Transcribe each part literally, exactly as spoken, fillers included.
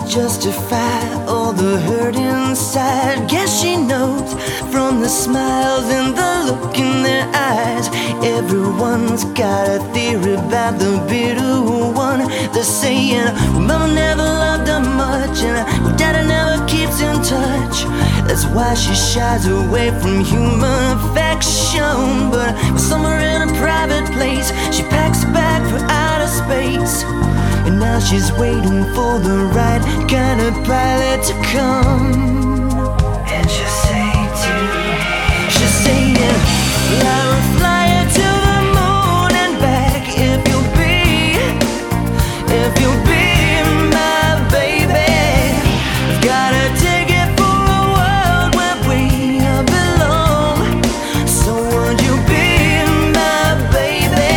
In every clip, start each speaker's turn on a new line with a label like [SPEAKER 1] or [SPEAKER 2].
[SPEAKER 1] justify all the hurt inside. Guess she knows from the smiles and the look in their eyes. Everyone's got a theory about the bitter one. They're saying, well, mama never loved her much, and well, daddy never keeps in touch. That's why she shies away from human affection. But somewhere in a private place, she packs a bag for outer space. And now she's waiting for the right kind of pilot to come. And she'll say to me, she's saying, well, I will fly you to the moon and back if you'll be, if you'll be my baby. I've got a ticket for a world where we belong. So would you be my baby?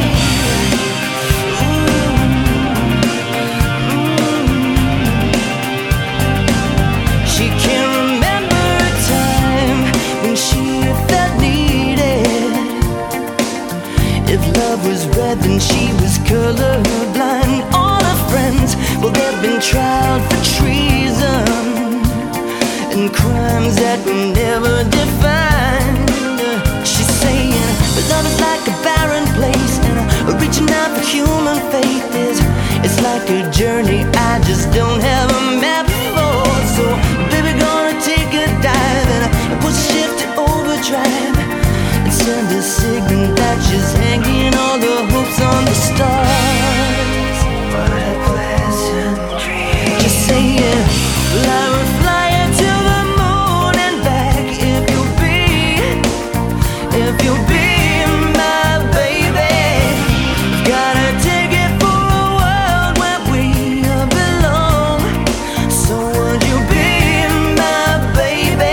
[SPEAKER 1] She can't remember a time when she felt needed. If love was red, then she was colorblind. All her friends, well, they've been tried for treason and crimes that were never defined. She's saying, but love is like a barren place, and reaching out for human faith is, it's like a journey I just don't have a map for. So baby, gonna take a dive and push shift to overdrive and send a signal that she's hanging all the hopes on the stars. What a pleasant dream. Just saying, well, I will fly you to the moon and back if you'll be, if you'll be my baby. Got a ticket for a world where we belong. So would you be my baby?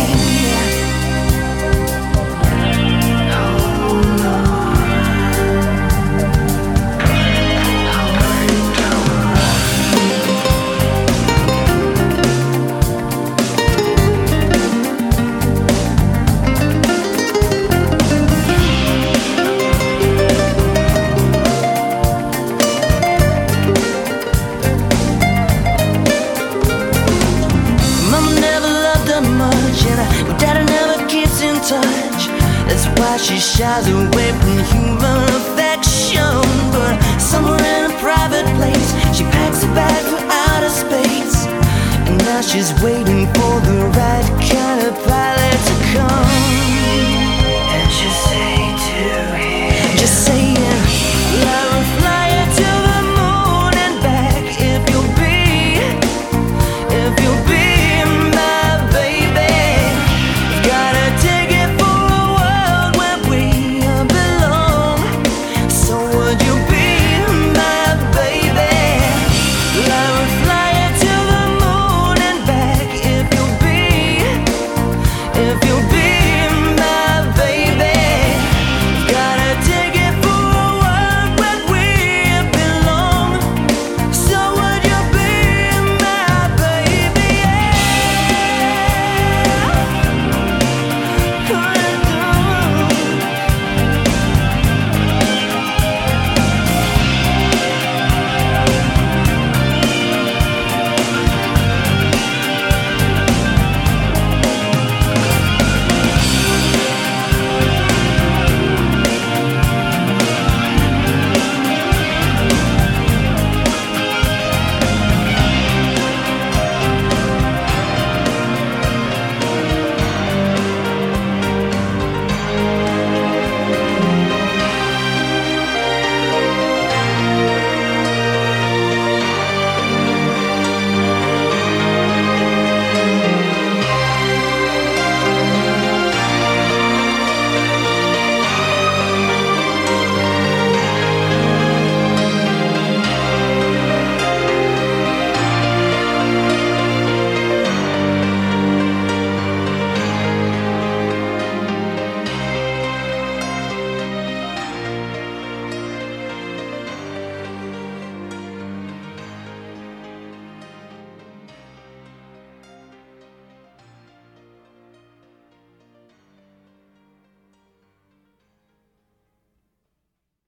[SPEAKER 1] Mama never loved her much, and well, daddy never keeps in touch. That's why she shies away from human affection. But somewhere in a private place, she packs a bag for outer space. And now she's waiting